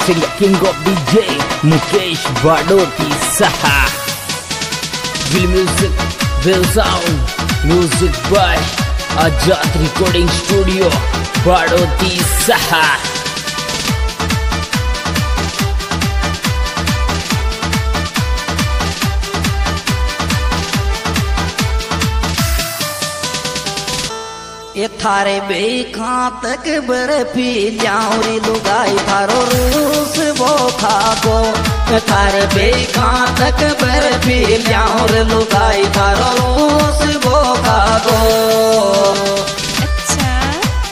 presenting King of DJ Mukesh Badoti Saha. Will music, will sound, music by Ajat Recording Studio Badoti Saha. ये थारे बेखा तक बर्फी जाऊरी लुगाई थारो रूस वो खागो। थारे बेखा तक बर्फी जाऊर लुगाई थारो रूस वो खागो। अच्छा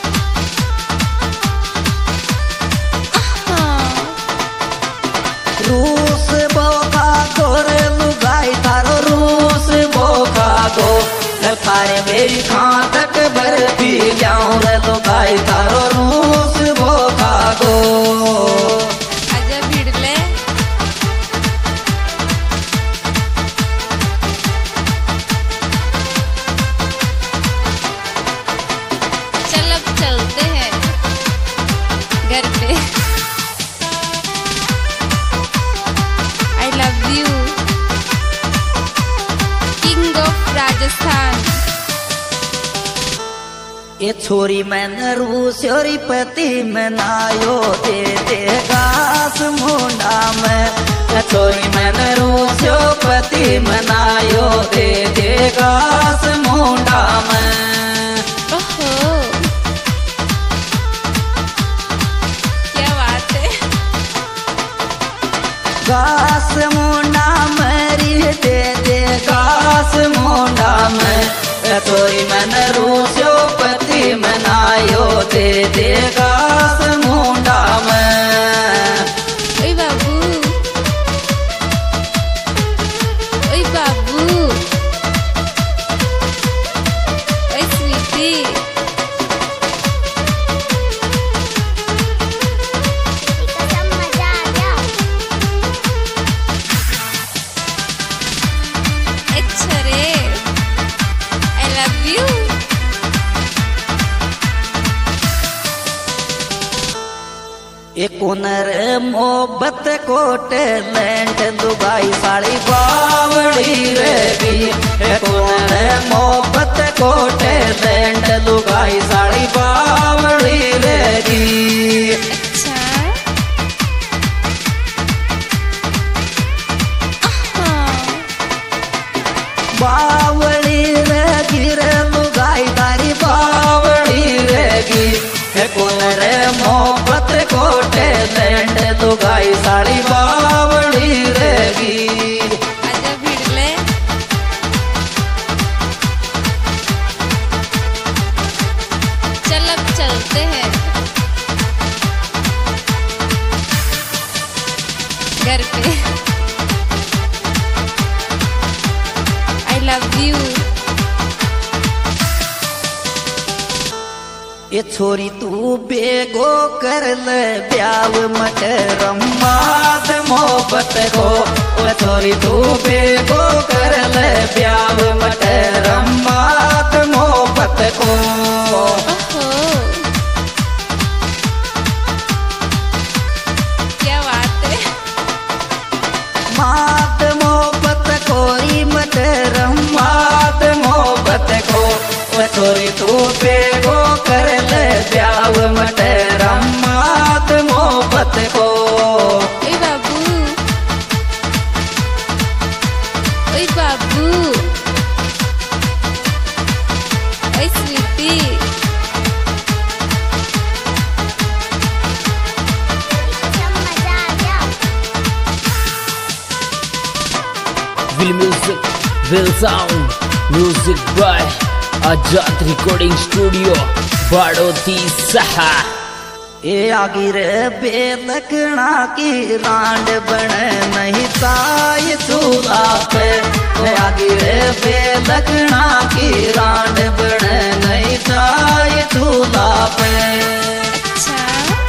रूस वो खागो रे लुगाई थारो रूस वो खागो। थारे बेखा तक बर्फी जाऊर लुगाई थारो रूस वो खागो। आजा भिड़ले चल अब चलते हैं घर पे। I love you king of Rajasthan. ये छोरी मैंने रूसोरी पति में नायो दे दे घास मुंडा में। छोरी मैंने रूसो पति में नायो दे दे घास मुंडा में। ओहो क्या बात है। घास मुंडा मेरी दे दे घास मुंडा में। छोरी मैंने रूसो पति में नायो दे दे घास मुंडा में। ओए बाबू ओए बाबू ओए स्वीटी अच्छा रे आई लव यू। एक उनर मोहब्बत कोटे लैंड दुबई साड़ी बावड़ी रेगी। एक उनर मोहब्बत कोटे लैंड दुबई साड़ी बावड़ी रेगी। अच्छा बावड़ी रेगी रे लुगाई तारी बावड़ी रेगी। एक उनर मोहब्बत कोटे लैंड दुबई साड़ी बावड़ी रेगी। आजा भिड़ले चल अब चलते हैं घर पे। आई लव यू ये छोरी तू बेगो कर ले ब्याव मत रम्माद मोहब्बत को। वो छोरी तू बेगो कर ले ब्याव मत रम्माद मोहब्बत को। ओहो क्या बात है। मात मोहब्बत कोरी मत रम्माद मोहब्बत को। वो छोरी तू बेगो कर ले ब्याव मत रम्माद मोहब्बत को। ओए बाबू ओए बाबू ओए Sweety Will music, will sound, music by Ajat Recording Studio Badoti Saha. ये आगी रे बेलकड़ा की रांड बने नहीं ताय चूल्हा पे। ये आगी रे बेलकड़ा की रांड बने नहीं ताय चूल्हा पे। अच्छा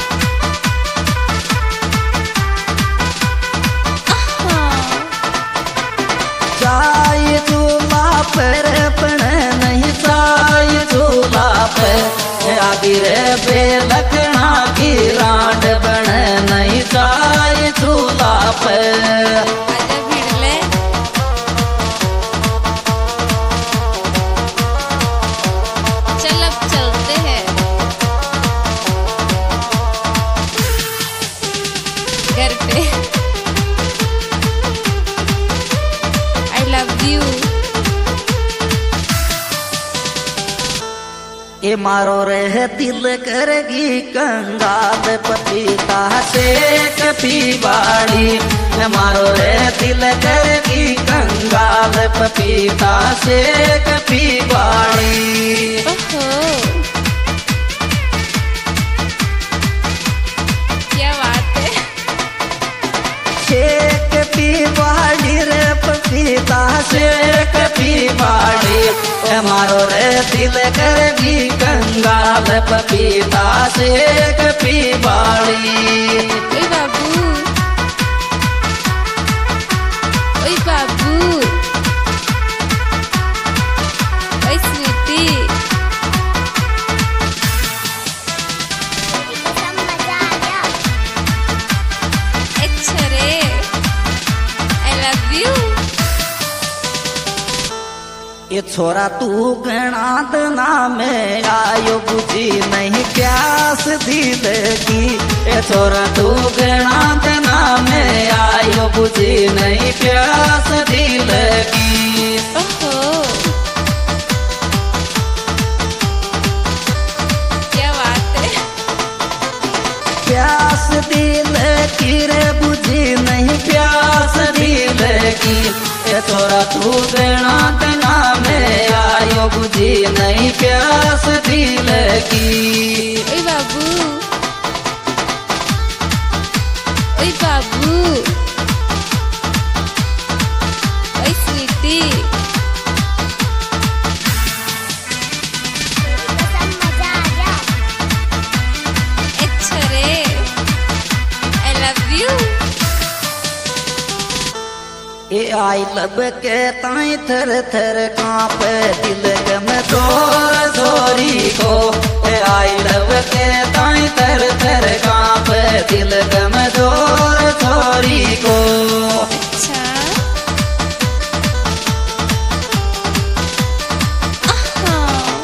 चाय चूल्हा पर बने नहीं ताय चूल्हा पे। ये आगी रे बेलकड़ा की रांड बने नहीं ताय पे। आजा भिड़ले चल अब चलते हैं घर पे। I love you. ये मारो रे दिल करेगी कंगाल पपीता से कभी बाड़ी। ये मारो रे दिल करेगी कंगाल पपीता से कभी बाड़ी। ओहो क्या बात है। शेक पी बाड़ी रे पपीता से कभी बाड़ी। मारो रे दिल करेगी कंगाल पपीता से कभी बाड़ी। ओए बाबू ओए बाबू ओए स्वीटी अच्छा रे आई लव यू। ये छोरा तू गणा दना में आयो बुझी नहीं प्यास दिल की। ये छोरा तू गणा दना में आयो बुझी नहीं प्यास दिल की। ओहो क्या बात है। प्यास दिल की रे बुझी नहीं प्यास दिल की। ये छोरा तू गणा दना में आयो बुझी नहीं प्यास दिल की। ओए बाबू ओए बाबू ओए स्वीटी अच्छा रे आई लव यू। ये आई लब के ताई थर थर कांपे दिल गम जोर जोरी को। ये आई लब के ताई थर थर कांपे दिल गम जोर जोरी को। अच्छा आहा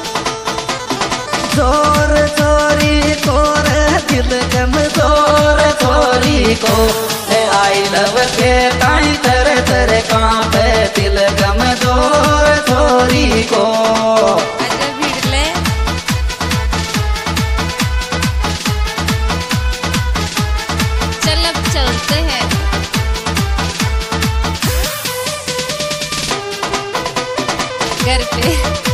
जोर जोरी को रे दिल गम जोर जोरी को। ये आई लब के ताई थर थर कांपे दिल गम जोर जोरी को। आजा भिड़ले चल अब चलते हैं घर पे।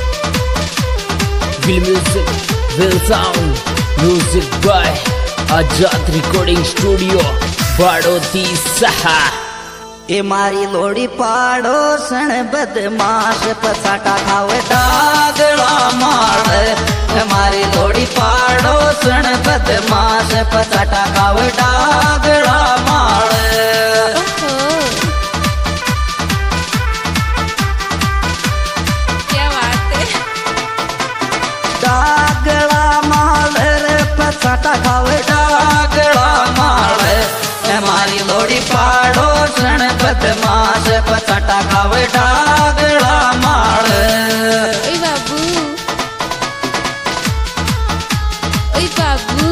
Will music, will sound, music by Ajat Recording Studio, Badoti Saha. ये मारी लोड़ी पाड़ो सण बदमाश पसाटा खावे डागड़ा मार। मारी लोड़ी पाड़ो सण बदमाश पसाटा खावे डागड़ा मार। ओहो क्या बात है। डागड़ा मार रे पसाटा खावे डागड़ा मार। मारी लोड़ी पाड़ो सण बदमाश पसाटा खावे डागड़ा मार। ओए बाबू ओए बाबू।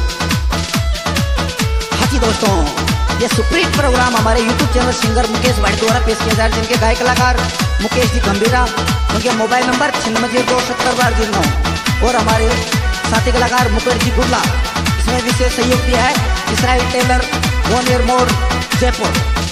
हाँ जी दोस्तों, ये सुप्रीत प्रोग्राम हमारे YouTube चैनल सिंगर मुकेश भाई द्वारा पेश किया जा रहा है, जिनके गायक कलाकार मुकेश जी गंभीरा, उनके मोबाइल नंबर 9627027009 और हमारे साथी कलाकार मुकेश जी गुरला। इसमें विशेष सहयोग दिया है Israel tailor, 1 year more, Jaipur.